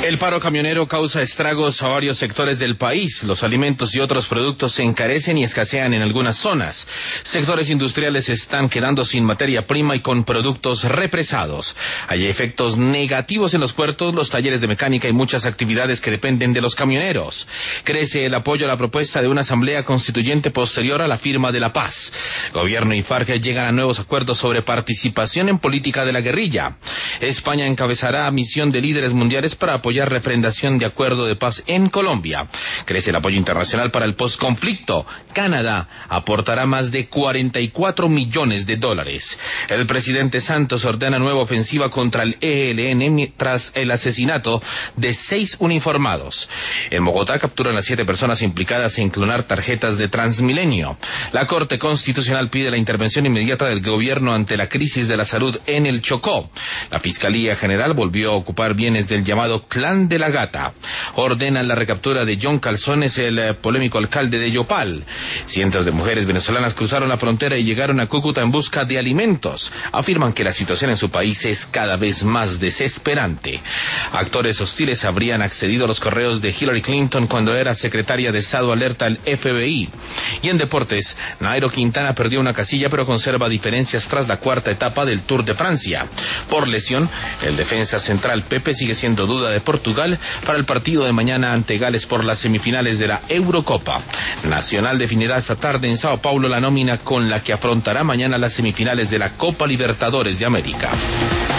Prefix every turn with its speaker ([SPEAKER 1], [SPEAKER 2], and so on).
[SPEAKER 1] El paro camionero causa estragos a varios sectores del país. Los alimentos y otros productos se encarecen y escasean en algunas zonas. Sectores industriales están quedando sin materia prima y con productos represados. Hay efectos negativos en los puertos, los talleres de mecánica y muchas actividades que dependen de los camioneros. Crece el apoyo a la propuesta de una asamblea constituyente posterior a la firma de la paz. Gobierno y FARC llegan a nuevos acuerdos sobre participación en política de la guerrilla. España encabezará misión de líderes mundiales para apoyar refrendación de acuerdo de paz en Colombia. Crece el apoyo internacional para el postconflicto. Canadá aportará más de $44 millones. El presidente Santos ordena nueva ofensiva contra el ELN tras el asesinato de 6 uniformados. En Bogotá capturan a 7 personas implicadas en clonar tarjetas de Transmilenio. La Corte Constitucional pide la intervención inmediata del gobierno ante la crisis de la salud en el Chocó. La Fiscalía General volvió a ocupar bienes del llamado Clan de la Gata. Ordenan la recaptura de John Calzones, el polémico alcalde de Yopal. Cientos de mujeres venezolanas cruzaron la frontera y llegaron a Cúcuta en busca de alimentos. Afirman que la situación en su país es cada vez más desesperante. Actores hostiles habrían accedido a los correos de Hillary Clinton cuando era secretaria de Estado, alerta el FBI. Y en deportes, Nairo Quintana perdió una casilla pero conserva diferencias tras la cuarta etapa del Tour de Francia. Por lesión, el defensa central Pepe sigue siendo duda de Portugal para el partido de mañana ante Gales por las semifinales de la Eurocopa. Nacional definirá esta tarde en Sao Paulo la nómina con la que afrontará mañana las semifinales de la Copa Libertadores de América.